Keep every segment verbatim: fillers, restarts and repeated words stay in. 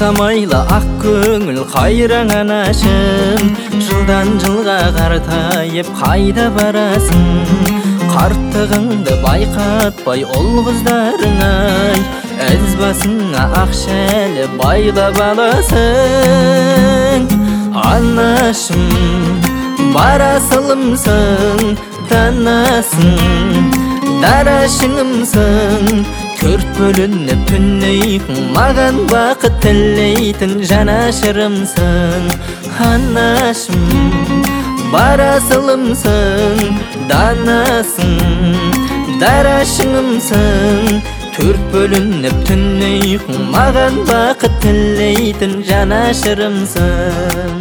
Самайла ақ көңіл қайраң анашым, жылдан жылға қартайып қайда барасың? Қарттығыңды байқатпай ол қыздарың-ай, әз басыңа ақшәлі байлап аласың. Анашым, барасылымсың, данасың, дарашыңымсың. Төрт бөлініп түннейхің, маған бақыт тілейтін жанашырымсың. Анашым, барасылымсың, данасың, дарашыңымсың. Төрт бөлініп түннейхің, маған бақыт тілейтін жанашырымсың.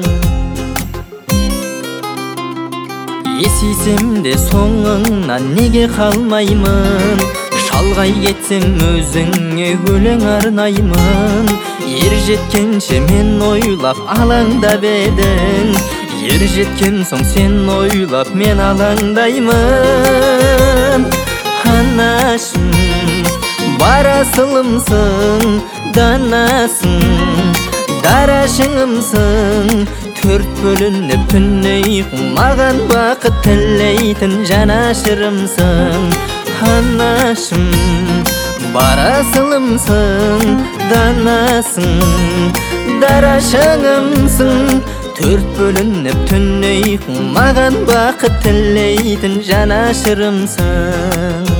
Есейсем де соңыңнан неге қалмаймын? Шалғай кетсем өзіңе өлең арнаймын. Ер жеткенше мен ойлап алаңдап едің, ер жеткен соң сен ойлап мен алаңдаймын. Анашым, барасылымсың, данасың, дарашыңымсың. Төрт бөлініп түннейхің, маған бақыт тілейтін жанашырымсың. Анашым, барасылымсың, данасың, дарашыңымсың. Төрт бөлініп түннейхің, маған бақыт тілейтін жанашырымсың.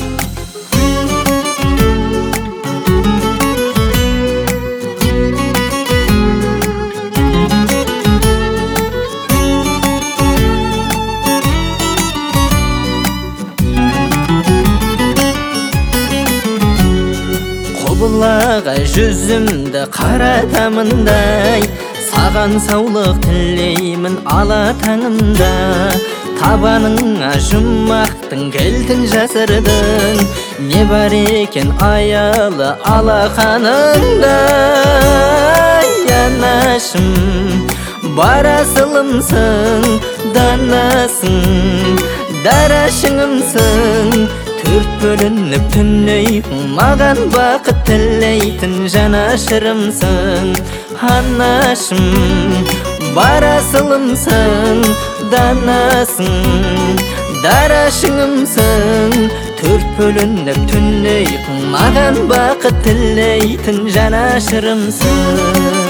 Құбылаға жүзімді қаратамындай, саған саулық тілеймін ала таңымда. Табаныңа жұмақтың кілтін жасырдың, не бар екен аялы алақаныңда. Анашым, барасылымсың, данасың, дарашыңымсың. Төрт бөлініп түннейхің, маған бақыт тілейтін жанашырымсың. Анашым, барасылымсың, данасың, дарашыңымсың. Төрт бөлініп түннейхің, маған бақыт тілейтін жанашырымсың.